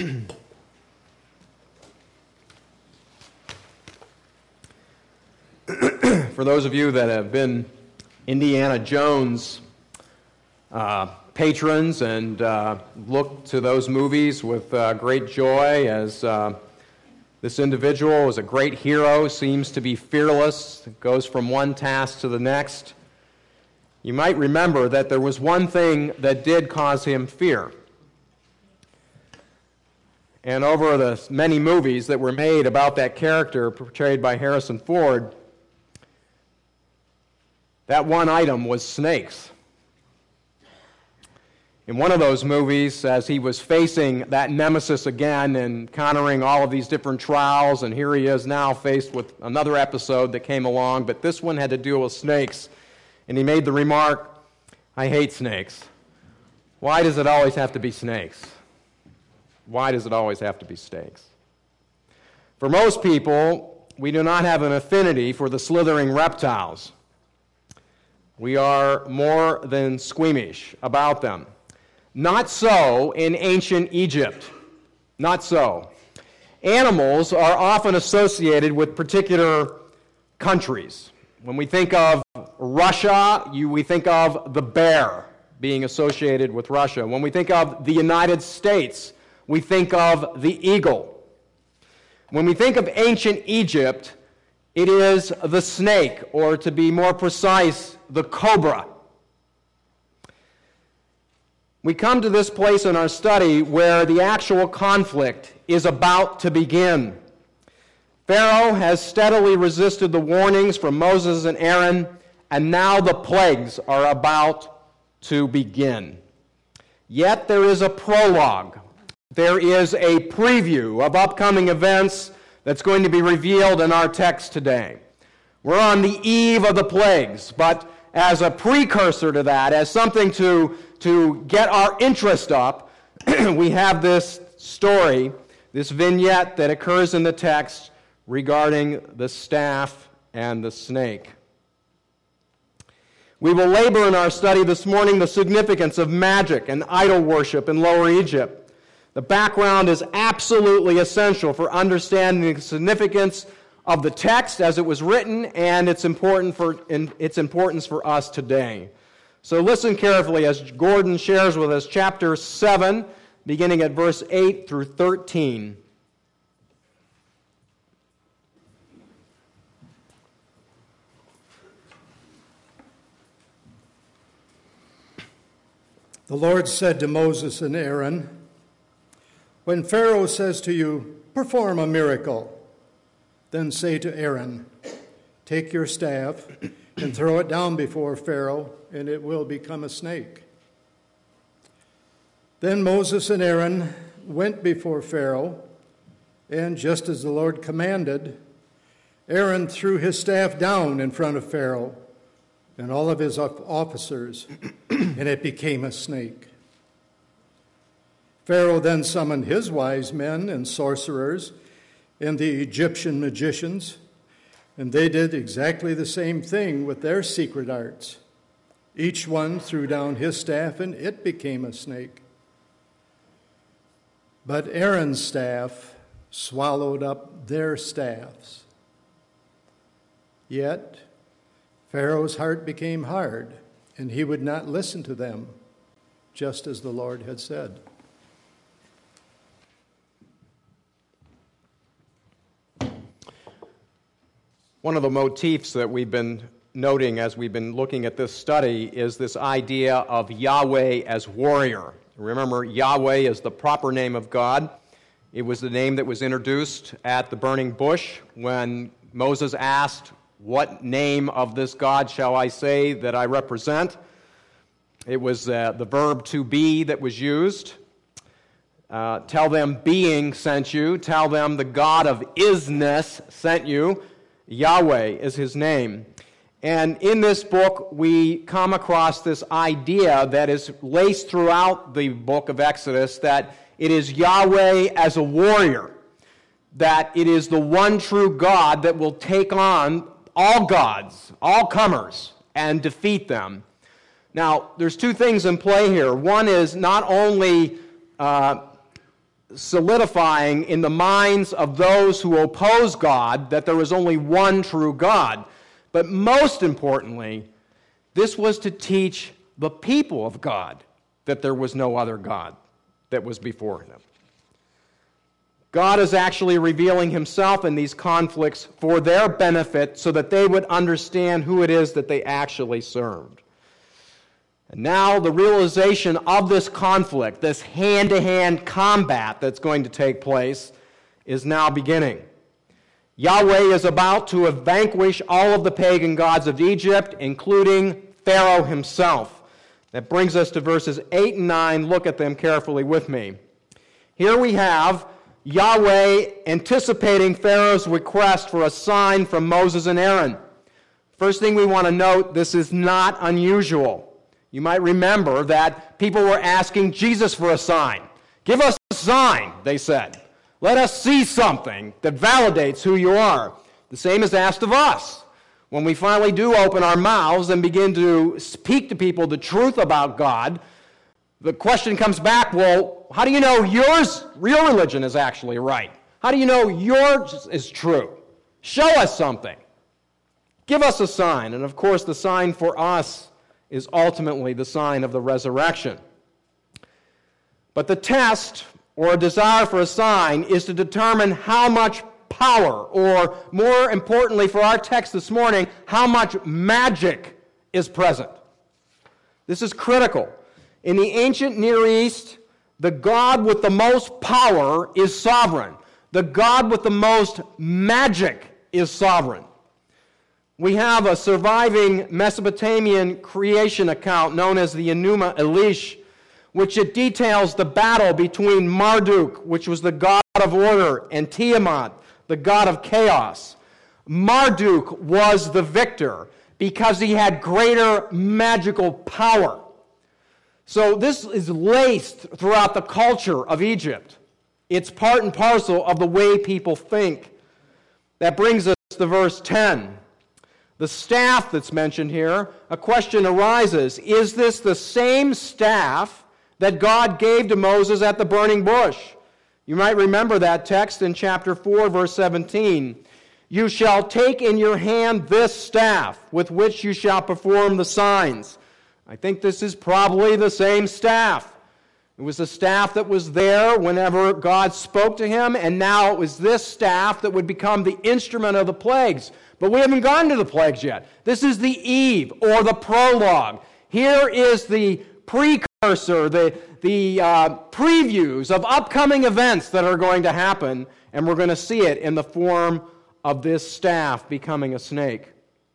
For those of you that have been Indiana Jones patrons and look to those movies with great joy as this individual is a great hero, seems to be fearless, goes from one task to the next, you might remember that there was one thing that did cause him fear. And over the many movies that were made about that character portrayed by Harrison Ford, that one item was snakes. In one of those movies, as he was facing that nemesis again and encountering all of these different trials, and here he is now faced with another episode that came along, but this one had to deal with snakes. And he made the remark, "I hate snakes. Why does it always have to be snakes? Why does it always have to be snakes?" For most people, we do not have an affinity for the slithering reptiles. We are more than squeamish about them. Not so in ancient Egypt. Not so. Animals are often associated with particular countries. When we think of Russia, we think of the bear being associated with Russia. When we think of the United States, we think of the eagle. When we think of ancient Egypt, it is the snake, or to be more precise, the cobra. We come to this place in our study where the actual conflict is about to begin. Pharaoh has steadily resisted the warnings from Moses and Aaron, and now the plagues are about to begin. Yet there is a prologue. There is a preview of upcoming events that's going to be revealed in our text today. We're on the eve of the plagues, but as a precursor to that, as something to get our interest up, we have this story, this vignette that occurs in the text regarding the staff and the snake. We will labor in our study this morning the significance of magic and idol worship in Lower Egypt. The background is absolutely essential for understanding the significance of the text as it was written and its importance for us today. So listen carefully as Gordon shares with us chapter 7, beginning at verse 8 through 13. The Lord said to Moses and Aaron, "When Pharaoh says to you, 'Perform a miracle,' then say to Aaron, 'Take your staff and throw it down before Pharaoh, and it will become a snake.'" Then Moses and Aaron went before Pharaoh, and just as the Lord commanded, Aaron threw his staff down in front of Pharaoh and all of his officers, and it became a snake. Pharaoh then summoned his wise men and sorcerers and the Egyptian magicians, and they did exactly the same thing with their secret arts. Each one threw down his staff, and it became a snake. But Aaron's staff swallowed up their staffs. Yet Pharaoh's heart became hard, and he would not listen to them, just as the Lord had said. One of the motifs that we've been noting as we've been looking at this study is this idea of Yahweh as warrior. Remember, Yahweh is the proper name of God. It was the name that was introduced at the burning bush when Moses asked, "What name of this God shall I say that I represent?" It was the verb to be that was used. Tell them being sent you. Tell them the God of isness sent you. Yahweh is his name. And in this book, we come across this idea that is laced throughout the book of Exodus, that it is Yahweh as a warrior, that it is the one true God that will take on all gods, all comers, and defeat them. Now, there's two things in play here. One is not only solidifying in the minds of those who oppose God that there is only one true God. But most importantly, this was to teach the people of God that there was no other God that was before them. God is actually revealing himself in these conflicts for their benefit so that they would understand who it is that they actually served. And now the realization of this conflict, this hand-to-hand combat that's going to take place, is now beginning. Yahweh is about to vanquish all of the pagan gods of Egypt, including Pharaoh himself. That brings us to verses 8 and 9. Look at them carefully with me. Here we have Yahweh anticipating Pharaoh's request for a sign from Moses and Aaron. First thing we want to note, this is not unusual. You might remember that people were asking Jesus for a sign. Give us a sign, they said. Let us see something that validates who you are. The same is asked of us. When we finally do open our mouths and begin to speak to people the truth about God, the question comes back, well, how do you know your religion is actually right? How do you know yours is true? Show us something. Give us a sign. And of course, the sign for us is ultimately the sign of the resurrection. But the test, or a desire for a sign, is to determine how much power, or more importantly for our text this morning, how much magic is present. This is critical. In the ancient Near East, the God with the most power is sovereign. The God with the most magic is sovereign. We have a surviving Mesopotamian creation account known as the Enuma Elish, which it details the battle between Marduk, which was the god of order, and Tiamat, the god of chaos. Marduk was the victor because he had greater magical power. So this is laced throughout the culture of Egypt. It's part and parcel of the way people think. That brings us to verse 10. The staff that's mentioned here, a question arises, is this the same staff that God gave to Moses at the burning bush? You might remember that text in chapter 4, verse 17. You shall take in your hand this staff with which you shall perform the signs. I think this is probably the same staff. It was the staff that was there whenever God spoke to him, and now it was this staff that would become the instrument of the plagues. But we haven't gotten to the plagues yet. This is the eve, or the prologue. Here is the precursor, the previews of upcoming events that are going to happen, and we're going to see it in the form of this staff becoming a snake.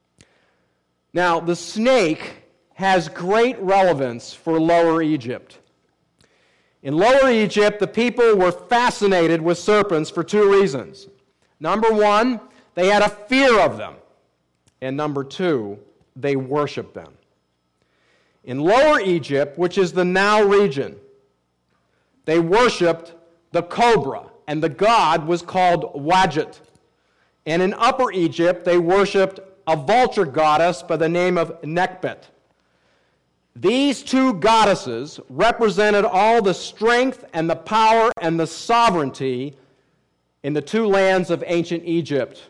Now, the snake has great relevance for Lower Egypt. In Lower Egypt, the people were fascinated with serpents for two reasons. Number one, they had a fear of them. And number two, they worshiped them. In Lower Egypt, which is the Nile region, they worshiped the cobra, and the god was called Wadjet. And in Upper Egypt, they worshiped a vulture goddess by the name of Nekhbet. These two goddesses represented all the strength and the power and the sovereignty in the two lands of ancient Egypt.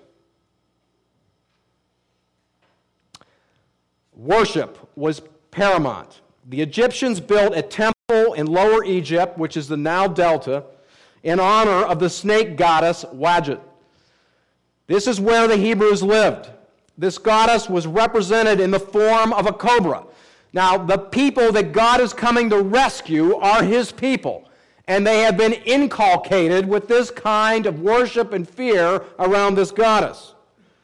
Worship was paramount. The Egyptians built a temple in Lower Egypt, which is the Nile Delta, in honor of the snake goddess Wadjet. This is where the Hebrews lived. This goddess was represented in the form of a cobra. Now, the people that God is coming to rescue are his people, and they have been inculcated with this kind of worship and fear around this goddess.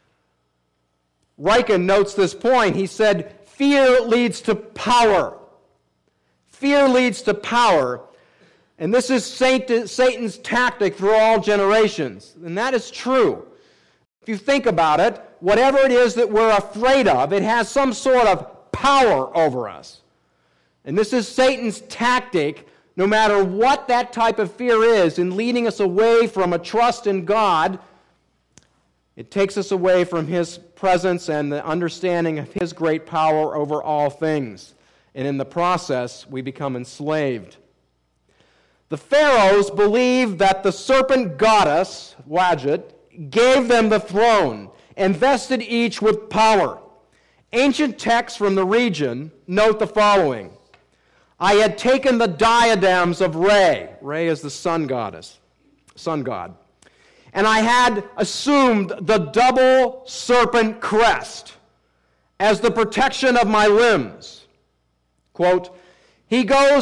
Ryken notes this point. He said, fear leads to power. Fear leads to power. And this is Satan's tactic through all generations. And that is true. If you think about it, whatever it is that we're afraid of, it has some sort of power over us. And this is Satan's tactic, no matter what that type of fear is, in leading us away from a trust in God. It takes us away from his presence and the understanding of his great power over all things. And in the process, we become enslaved. The pharaohs believed that the serpent goddess, Wadjet, gave them the throne and vested each with power. Ancient texts from the region note the following. I had taken the diadems of Re. Re is the sun goddess, sun god. And I had assumed the double serpent crest as the protection of my limbs. Quote, they go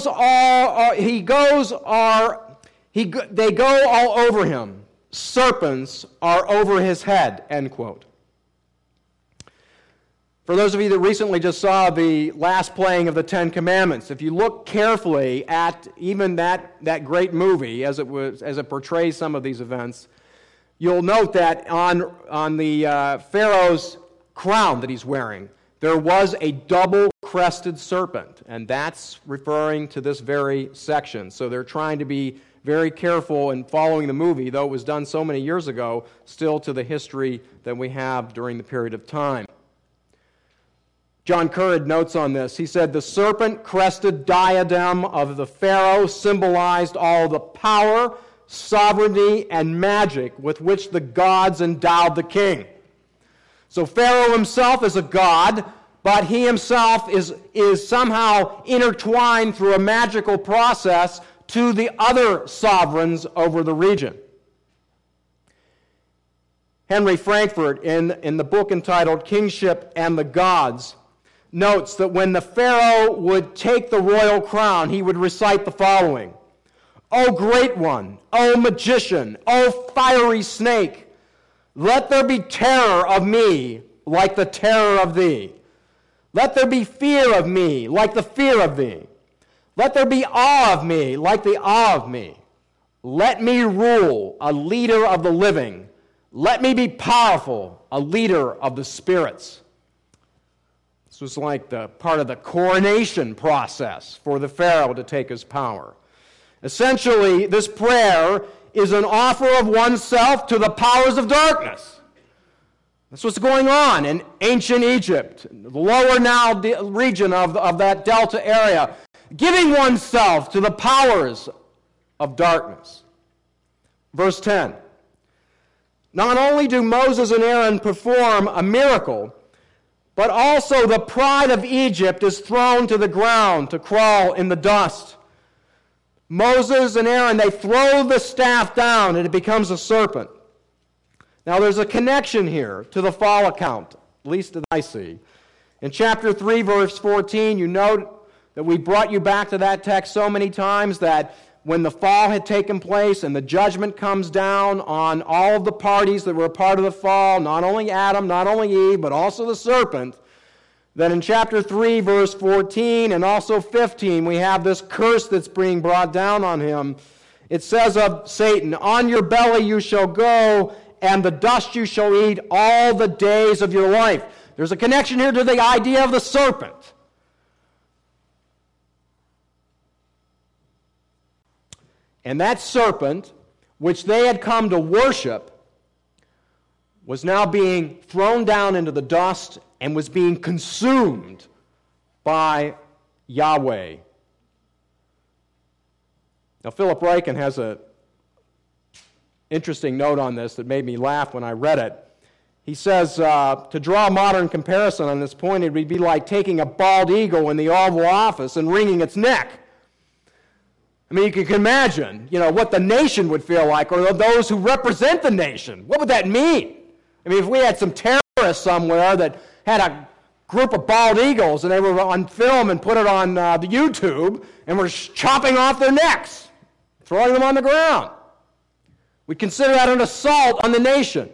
all over him. Serpents are over his head, end quote. For those of you that recently just saw the last playing of the Ten Commandments, if you look carefully at even that great movie as it portrays some of these events, you'll note that on the Pharaoh's crown that he's wearing, there was a double-crested serpent, and that's referring to this very section. So they're trying to be very careful in following the movie, though it was done so many years ago, still to the history that we have during the period of time. John Currid notes on this. He said, the serpent-crested diadem of the Pharaoh symbolized all the power, sovereignty, and magic with which the gods endowed the king. So Pharaoh himself is a god, but he himself is somehow intertwined through a magical process to the other sovereigns over the region. Henry Frankfurt, in the book entitled Kingship and the Gods, notes that when the Pharaoh would take the royal crown, he would recite the following. O great one, O magician, O fiery snake, let there be terror of me like the terror of thee. Let there be fear of me like the fear of thee. Let there be awe of me like the awe of me. Let me rule, a leader of the living. Let me be powerful, a leader of the spirits. This was like the part of the coronation process for the Pharaoh to take his power. Essentially, this prayer is an offer of oneself to the powers of darkness. That's what's going on in ancient Egypt, the lower Nile region of that delta area, giving oneself to the powers of darkness. Verse 10. Not only do Moses and Aaron perform a miracle, but also the pride of Egypt is thrown to the ground to crawl in the dust. Moses and Aaron, they throw the staff down and it becomes a serpent. Now there's a connection here to the fall account, at least that I see. In chapter 3, verse 14, you note that we brought you back to that text so many times that when the fall had taken place and the judgment comes down on all of the parties that were a part of the fall, not only Adam, not only Eve, but also the serpent, then in chapter 3, verse 14, and also 15, we have this curse that's being brought down on him. It says of Satan, on your belly you shall go, and the dust you shall eat all the days of your life. There's a connection here to the idea of the serpent. And that serpent, which they had come to worship, was now being thrown down into the dust and was being consumed by Yahweh. Now, Philip Ryken has an interesting note on this that made me laugh when I read it. He says, to draw a modern comparison on this point, it would be like taking a bald eagle in the Oval Office and wringing its neck. I mean, you can imagine, what the nation would feel like, or those who represent the nation. What would that mean? I mean, if we had some terrorists somewhere that had a group of bald eagles and they were on film and put it on the YouTube and were chopping off their necks, throwing them on the ground, we'd consider that an assault on the nation.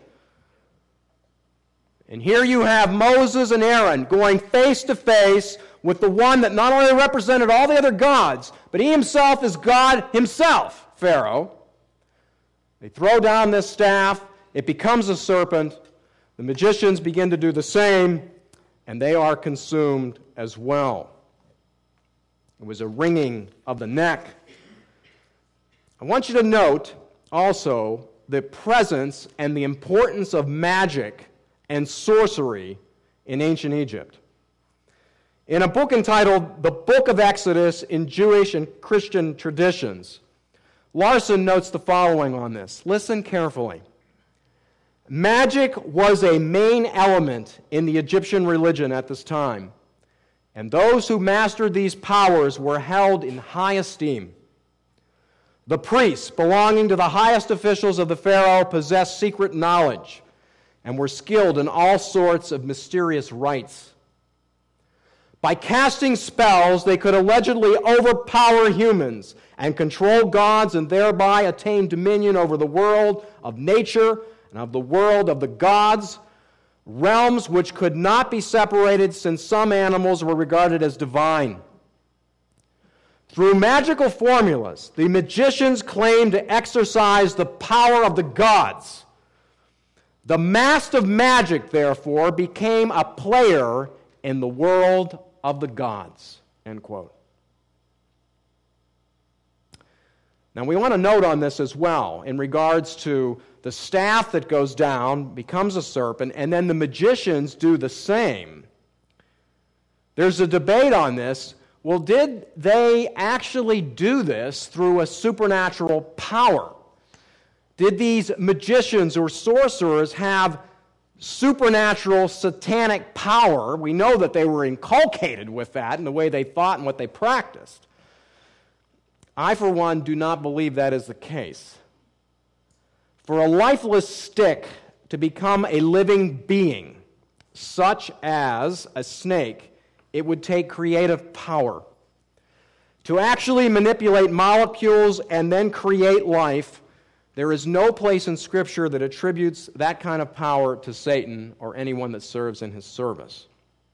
And here you have Moses and Aaron going face to face with the one that not only represented all the other gods, but he himself is God himself, Pharaoh. They throw down this staff, it becomes a serpent, the magicians begin to do the same, and they are consumed as well. It was a wringing of the neck. I want you to note also the presence and the importance of magic and sorcery in ancient Egypt. In a book entitled The Book of Exodus in Jewish and Christian Traditions, Larson notes the following on this. Listen carefully. Magic was a main element in the Egyptian religion at this time, and those who mastered these powers were held in high esteem. The priests belonging to the highest officials of the Pharaoh possessed secret knowledge and were skilled in all sorts of mysterious rites. By casting spells, they could allegedly overpower humans and control gods and thereby attain dominion over the world of nature and of the world of the gods, realms which could not be separated since some animals were regarded as divine. Through magical formulas, the magicians claimed to exercise the power of the gods. The master of magic, therefore, became a player in the world of the gods. End quote. Now we want to note on this as well in regards to the staff that goes down, becomes a serpent, and then the magicians do the same. There's a debate on this. Well, did they actually do this through a supernatural power? Did these magicians or sorcerers have supernatural satanic power? We know that they were inculcated with that in the way they thought and what they practiced. I, for one, do not believe that is the case. For a lifeless stick to become a living being, such as a snake, it would take creative power. To actually manipulate molecules and then create life, there is no place in Scripture that attributes that kind of power to Satan or anyone that serves in his service.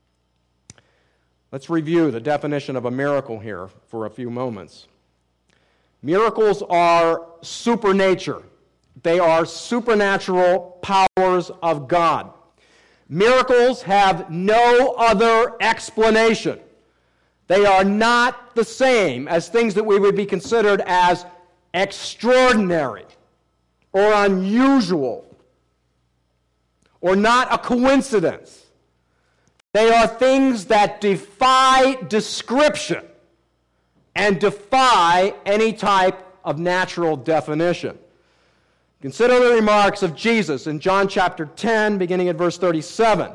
Let's review the definition of a miracle here for a few moments. Miracles are supernature. They are supernatural powers of God. Miracles have no other explanation. They are not the same as things that we would be considered as extraordinary or unusual or not a coincidence. They are things that defy description and defy any type of natural definition. Consider the remarks of Jesus in John chapter 10, beginning at verse 37.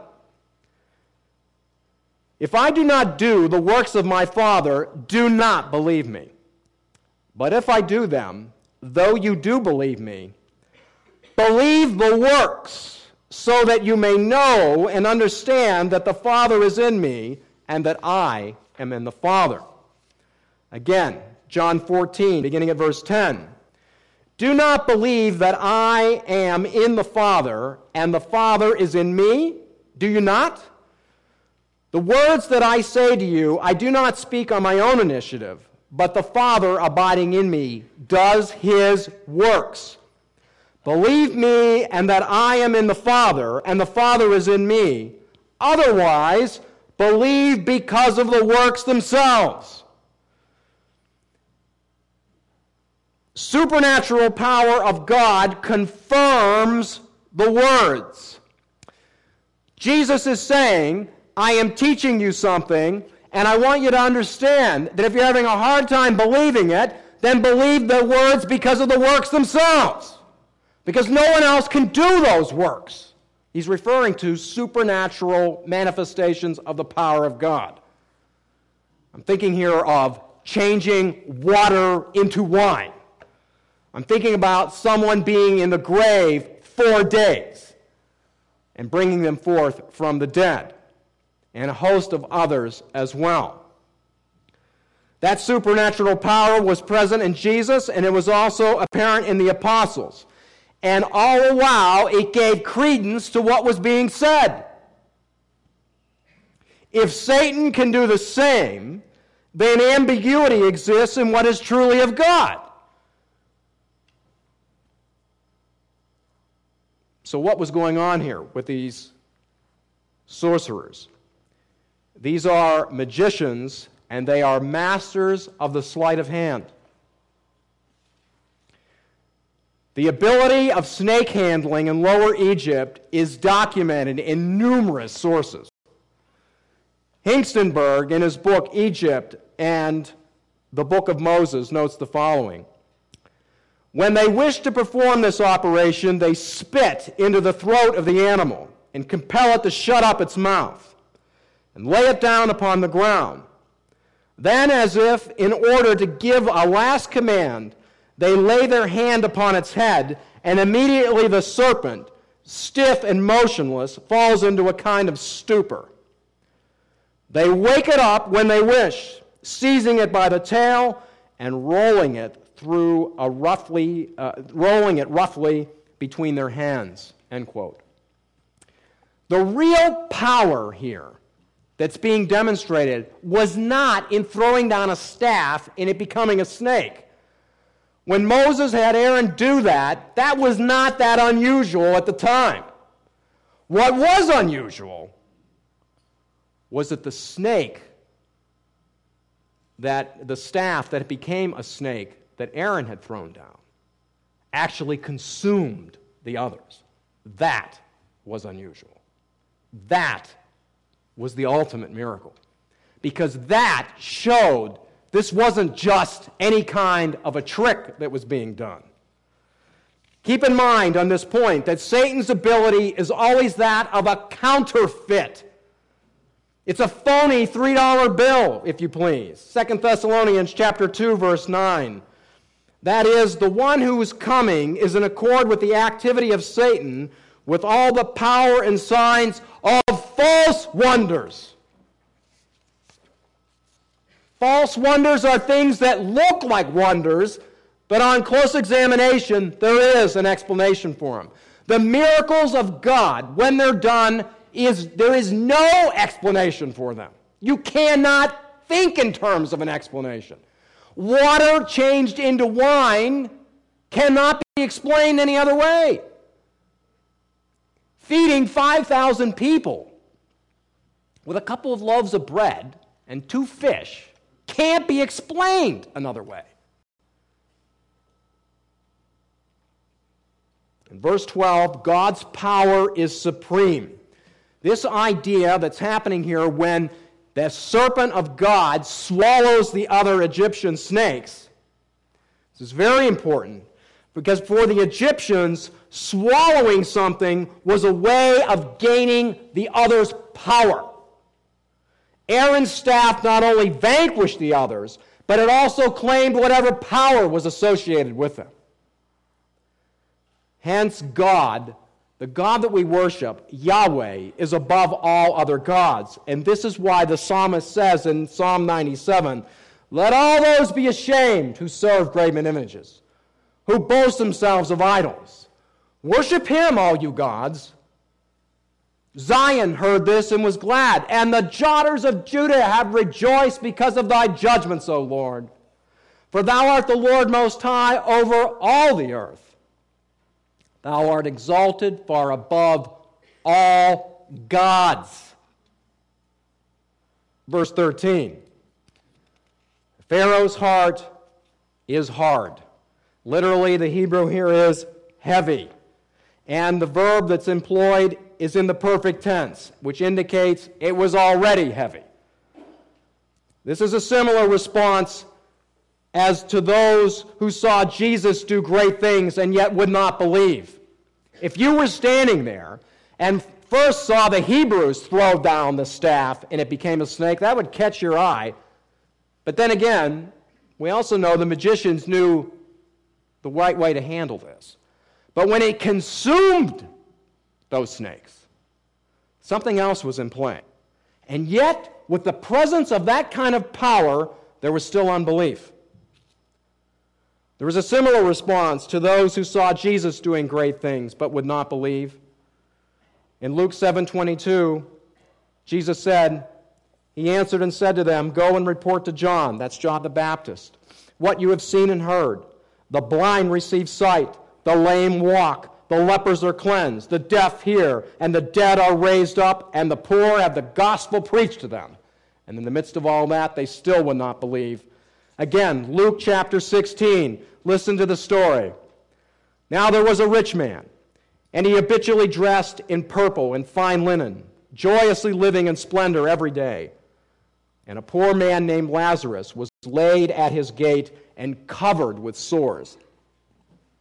If I do not do the works of my Father, do not believe me. But if I do them, though you do believe me, believe the works, so that you may know and understand that the Father is in me, and that I am in the Father. Again, John 14, beginning at verse 10. Do not believe that I am in the Father, and the Father is in me? Do you not? The words that I say to you, I do not speak on my own initiative, but the Father abiding in me does his works. Believe me, and that I am in the Father, and the Father is in me. Otherwise, believe because of the works themselves. Supernatural power of God confirms the words. Jesus is saying, I am teaching you something, and I want you to understand that if you're having a hard time believing it, then believe the words because of the works themselves. Because no one else can do those works. He's referring to supernatural manifestations of the power of God. I'm thinking here of changing water into wine. I'm thinking about someone being in the grave 4 days and bringing them forth from the dead, and a host of others as well. That supernatural power was present in Jesus, and it was also apparent in the apostles. And all the while, it gave credence to what was being said. If Satan can do the same, then ambiguity exists in what is truly of God. So what was going on here with these sorcerers? These are magicians, and they are masters of the sleight of hand. The ability of snake handling in Lower Egypt is documented in numerous sources. Hengstenberg, in his book Egypt and the Book of Moses, notes the following. When they wished to perform this operation, they spit into the throat of the animal and compel it to shut up its mouth and lay it down upon the ground. Then, as if in order to give a last command, they lay their hand upon its head, and immediately the serpent, stiff and motionless, falls into a kind of stupor. They wake it up when they wish, seizing it by the tail and rolling it roughly between their hands. End quote. The real power here that's being demonstrated was not in throwing down a staff and it becoming a snake. When Moses had Aaron do that, that was not that unusual at the time. What was unusual was that the staff that became a snake that Aaron had thrown down actually consumed the others. That was unusual. That was the ultimate miracle. Because that showed this wasn't just any kind of a trick that was being done. Keep in mind on this point that Satan's ability is always that of a counterfeit. It's a phony $3 bill, if you please. 2 Thessalonians chapter 2, verse 9. That is, the one who is coming is in accord with the activity of Satan, with all the power and signs of false wonders. False wonders are things that look like wonders, but on close examination, there is an explanation for them. The miracles of God, when they're done, there is no explanation for them. You cannot think in terms of an explanation. Water changed into wine cannot be explained any other way. Feeding 5,000 people with a couple of loaves of bread and 2 fish can't be explained another way. In verse 12, God's power is supreme. This idea that's happening here when the serpent of God swallows the other Egyptian snakes, this is very important, because for the Egyptians, swallowing something was a way of gaining the other's power. Aaron's staff not only vanquished the others, but it also claimed whatever power was associated with them. Hence, God, the God that we worship, Yahweh, is above all other gods. And this is why the psalmist says in Psalm 97, "Let all those be ashamed who serve graven images, who boast themselves of idols. Worship him, all you gods." Zion heard this and was glad, and the daughters of Judah have rejoiced because of thy judgments, O Lord. For thou art the Lord most high over all the earth. Thou art exalted far above all gods. Verse 13. Pharaoh's heart is hard. Literally, the Hebrew here is heavy. And the verb that's employed is in the perfect tense, which indicates it was already heavy. This is a similar response as to those who saw Jesus do great things and yet would not believe. If you were standing there and first saw the Hebrews throw down the staff and it became a snake, that would catch your eye. But then again, we also know the magicians knew the right way to handle this. But when it consumed those snakes, something else was in play. And yet, with the presence of that kind of power, there was still unbelief. There was a similar response to those who saw Jesus doing great things but would not believe. In Luke 7:22, Jesus said, he answered and said to them, "Go and report to John," that's John the Baptist, "what you have seen and heard. The blind receive sight, the lame walk, the lepers are cleansed, the deaf hear, and the dead are raised up, and the poor have the gospel preached to them." And in the midst of all that, they still would not believe. Again, Luke chapter 16, listen to the story. "Now there was a rich man, and he habitually dressed in purple and fine linen, joyously living in splendor every day. And a poor man named Lazarus was laid at his gate and covered with sores,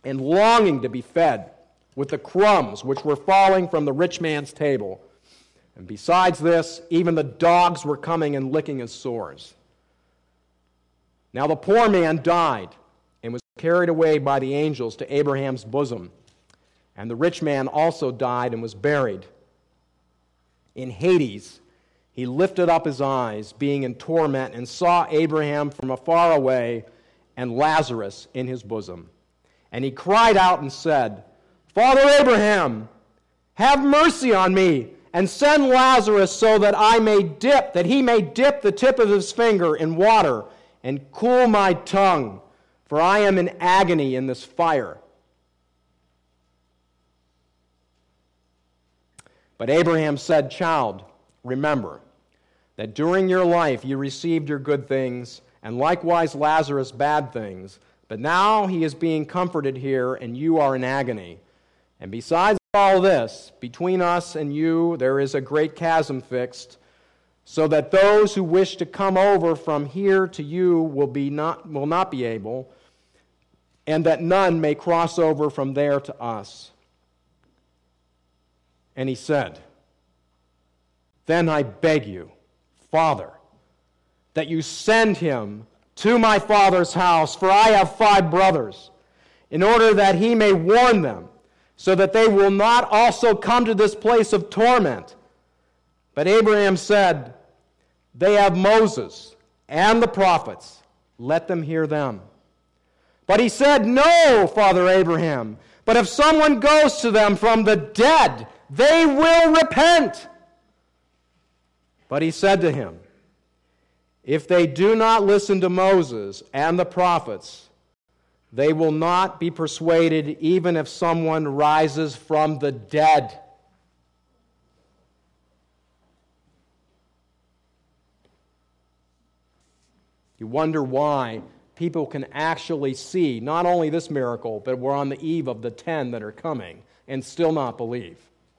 and longing to be fed with the crumbs which were falling from the rich man's table. And besides this, even the dogs were coming and licking his sores. Now the poor man died and was carried away by the angels to Abraham's bosom. And the rich man also died and was buried. In Hades, he lifted up his eyes, being in torment, and saw Abraham from afar away and Lazarus in his bosom. And he cried out and said, Father Abraham, have mercy on me, and send Lazarus so that he may dip the tip of his finger in water and cool my tongue, for I am in agony in this fire. But Abraham said, Child, remember that during your life you received your good things, and likewise Lazarus bad things. But now he is being comforted here, and you are in agony. And besides all this, between us and you there is a great chasm fixed, so that those who wish to come over from here to you will not be able, and that none may cross over from there to us. And he said, Then I beg you, Father, that you send him to my father's house, for I have 5 brothers, in order that he may warn them, so that they will not also come to this place of torment. But Abraham said, They have Moses and the prophets. Let them hear them. But he said, No, Father Abraham, but if someone goes to them from the dead, they will repent. But he said to him, If they do not listen to Moses and the prophets, they will not be persuaded even if someone rises from the dead. You wonder why people can actually see not only this miracle, but we're on the eve of the 10 that are coming and still not believe.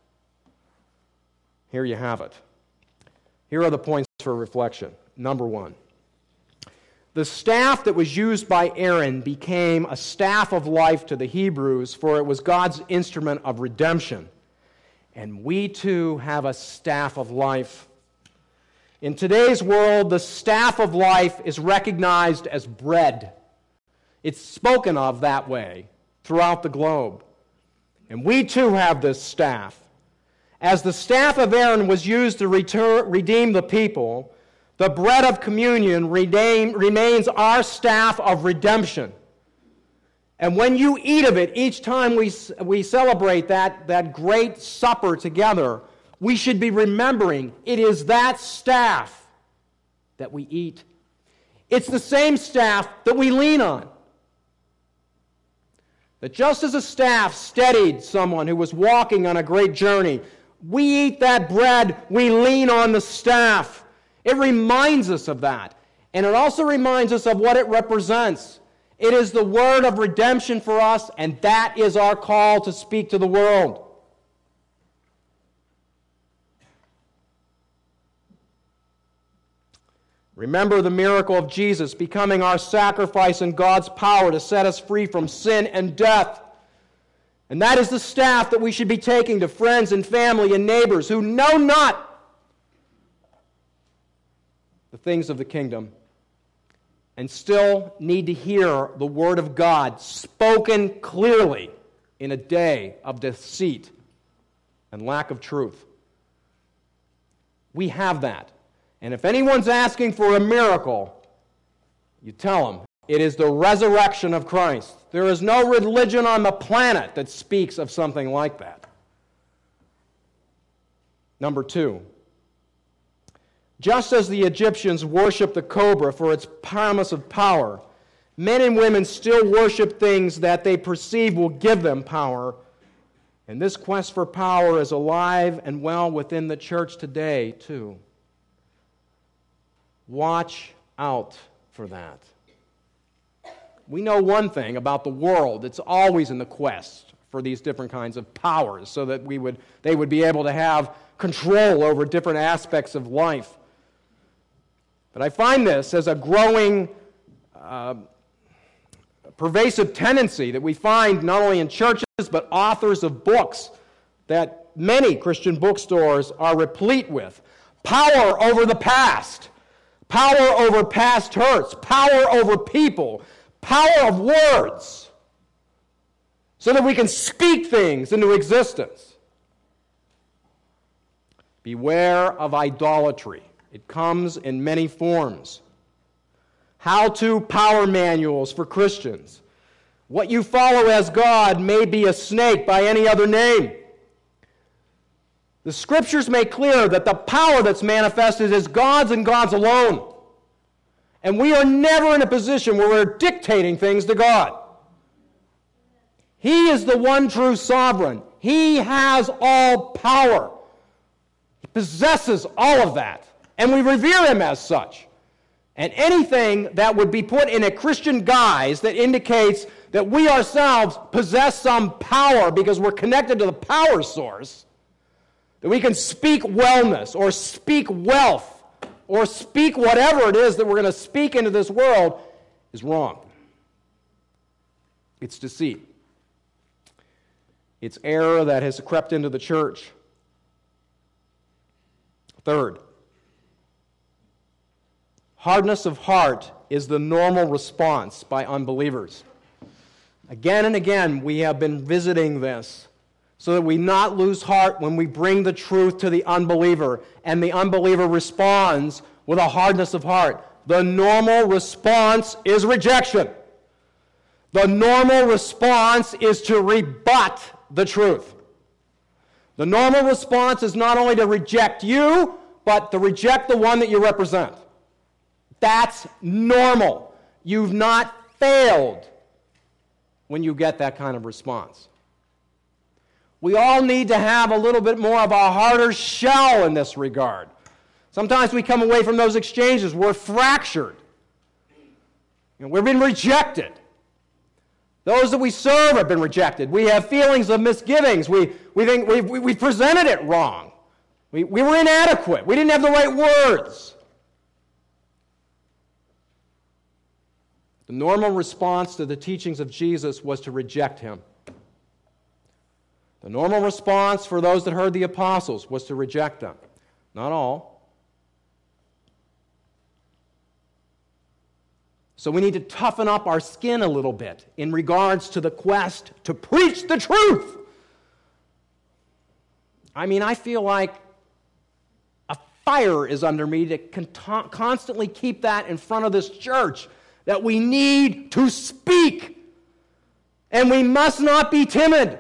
Here you have it. Here are the points for reflection. Number 1. The staff that was used by Aaron became a staff of life to the Hebrews, for it was God's instrument of redemption. And we too have a staff of life. In today's world, the staff of life is recognized as bread. It's spoken of that way throughout the globe. And we too have this staff. As the staff of Aaron was used to redeem the people, the bread of communion remains our staff of redemption. And when you eat of it, each time we celebrate that great supper together, we should be remembering it is that staff that we eat. It's the same staff that we lean on. That just as a staff steadied someone who was walking on a great journey, we eat that bread, we lean on the staff. It reminds us of that. And it also reminds us of what it represents. It is the word of redemption for us, and that is our call to speak to the world. Remember the miracle of Jesus becoming our sacrifice and God's power to set us free from sin and death. And that is the staff that we should be taking to friends and family and neighbors who know not the things of the kingdom and still need to hear the word of God spoken clearly in a day of deceit and lack of truth. We have that. And if anyone's asking for a miracle, you tell them it is the resurrection of Christ. There is no religion on the planet that speaks of something like that. Number 2, just as the Egyptians worshiped the cobra for its promise of power, men and women still worship things that they perceive will give them power. And this quest for power is alive and well within the church today, too. Watch out for that. We know one thing about the world. It's always in the quest for these different kinds of powers so that they would be able to have control over different aspects of life. But I find this as a growing pervasive tendency that we find not only in churches but authors of books that many Christian bookstores are replete with. Power over the past, power over past hurts, power over people, power of words, so that we can speak things into existence. Beware of idolatry. It comes in many forms. How-to power manuals for Christians. What you follow as God may be a snake by any other name. The Scriptures make clear that the power that's manifested is God's and God's alone. And we are never in a position where we're dictating things to God. He is the one true sovereign. He has all power. He possesses all of that. And we revere Him as such. And anything that would be put in a Christian guise that indicates that we ourselves possess some power because we're connected to the power source, that we can speak wellness or speak wealth or speak whatever it is that we're going to speak into this world, is wrong. It's deceit. It's error that has crept into the church. Third, hardness of heart is the normal response by unbelievers. Again and again, we have been visiting this so that we not lose heart when we bring the truth to the unbeliever, and the unbeliever responds with a hardness of heart. The normal response is rejection. The normal response is to rebut the truth. The normal response is not only to reject you, but to reject the one that you represent. That's normal. You've not failed when you get that kind of response. We all need to have a little bit more of a harder shell in this regard. Sometimes we come away from those exchanges, we're fractured. We've been rejected. Those that we serve have been rejected. We have feelings of misgivings. We think we presented it wrong. We were inadequate. We didn't have the right words. The normal response to the teachings of Jesus was to reject Him. The normal response for those that heard the apostles was to reject them. Not all. So we need to toughen up our skin a little bit in regards to the quest to preach the truth. I mean, I feel like a fire is under me to constantly keep that in front of this church, that we need to speak, and we must not be timid.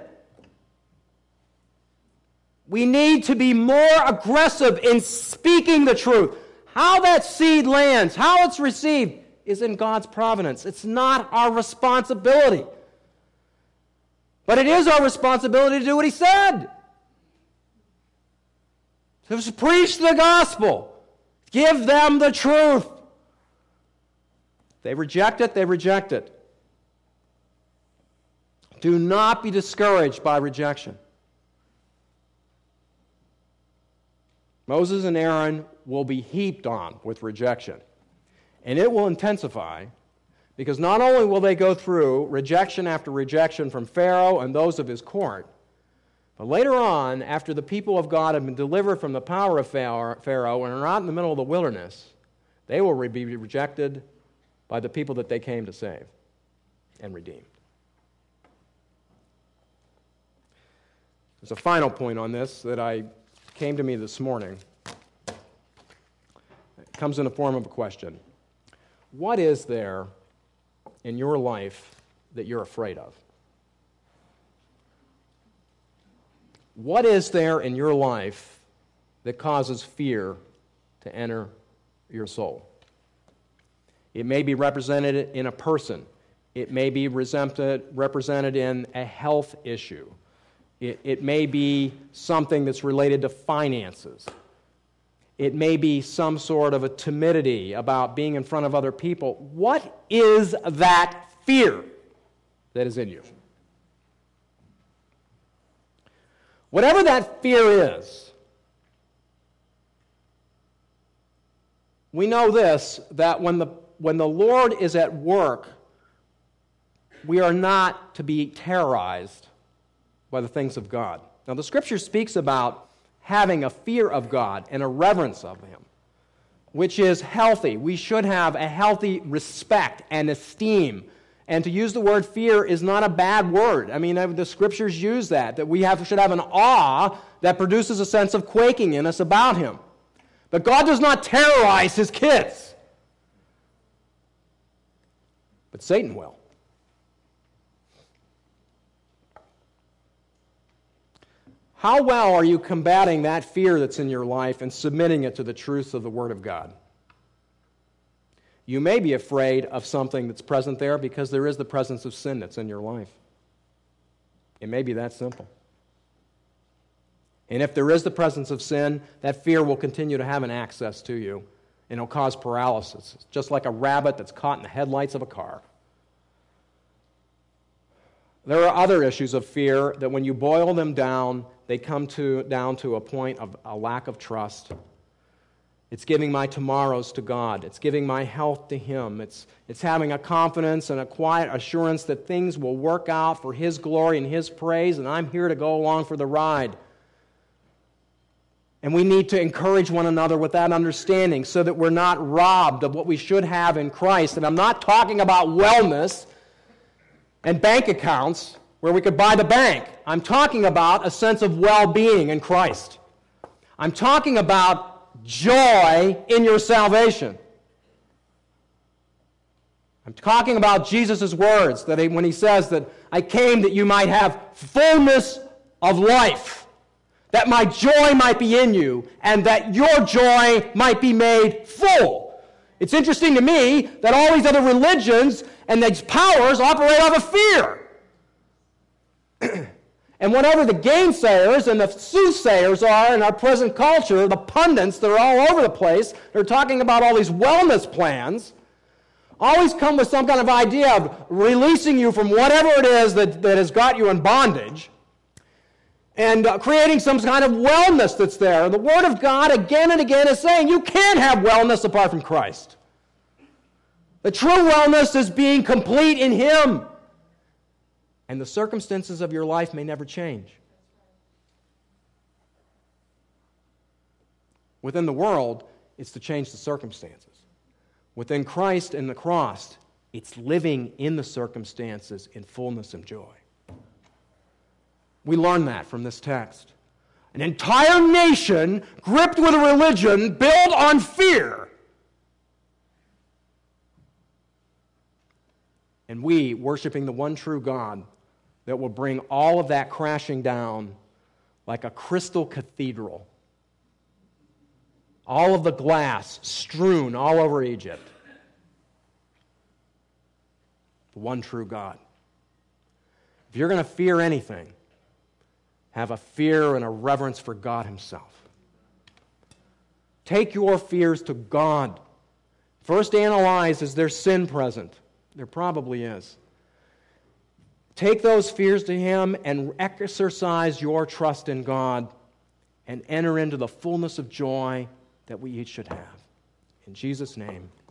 We need to be more aggressive in speaking the truth. How that seed lands, how it's received, is in God's providence. It's not our responsibility. But it is our responsibility to do what He said. To preach the gospel. Give them the truth. They reject it, they reject it. Do not be discouraged by rejection. Moses and Aaron will be heaped on with rejection. And it will intensify, because not only will they go through rejection after rejection from Pharaoh and those of his court, but later on, after the people of God have been delivered from the power of Pharaoh and are out in the middle of the wilderness, they will be rejected by the people that they came to save and redeem. There's a final point on this that came to me this morning. It comes in the form of a question. What is there in your life that you're afraid of? What is there in your life that causes fear to enter your soul? It may be represented in a person. It may be represented in a health issue. It may be something that's related to finances. It may be some sort of a timidity about being in front of other people. What is that fear that is in you? Whatever that fear is, we know this, that when the Lord is at work we are not to be terrorized by the things of God. Now, the Scripture speaks about having a fear of God and a reverence of Him, which is healthy. We should have a healthy respect and esteem. And to use the word fear is not a bad word. I mean, the Scriptures use that we should have an awe that produces a sense of quaking in us about Him. But God does not terrorize His kids. But Satan will. How well are you combating that fear that's in your life and submitting it to the truth of the Word of God? You may be afraid of something that's present there because there is the presence of sin that's in your life. It may be that simple. And if there is the presence of sin, that fear will continue to have an access to you, and it'll cause paralysis, just like a rabbit that's caught in the headlights of a car. There are other issues of fear that when you boil them down, they come down to a point of a lack of trust. It's giving my tomorrows to God. It's giving my health to Him. It's having a confidence and a quiet assurance that things will work out for His glory and His praise, and I'm here to go along for the ride. And we need to encourage one another with that understanding so that we're not robbed of what we should have in Christ. And I'm not talking about wellness and bank accounts where we could buy the bank. I'm talking about a sense of well-being in Christ. I'm talking about joy in your salvation. I'm talking about Jesus' words that when He says that I came that you might have fullness of life, that my joy might be in you, and that your joy might be made full. It's interesting to me that all these other religions and these powers operate out of fear. And whatever the gainsayers and the soothsayers are in our present culture, the pundits that are all over the place, they're talking about all these wellness plans, always come with some kind of idea of releasing you from whatever it is that has got you in bondage and creating some kind of wellness that's there. The Word of God again and again is saying you can't have wellness apart from Christ. The true wellness is being complete in Him. And the circumstances of your life may never change. Within the world, it's to change the circumstances. Within Christ and the cross, it's living in the circumstances in fullness and joy. We learn that from this text. An entire nation gripped with a religion built on fear. And we worshiping the one true God that will bring all of that crashing down like a crystal cathedral. All of the glass strewn all over Egypt. The one true God. If you're going to fear anything, have a fear and a reverence for God Himself. Take your fears to God. First analyze, is there sin present? There probably is. Take those fears to Him and exercise your trust in God and enter into the fullness of joy that we each should have. In Jesus' name.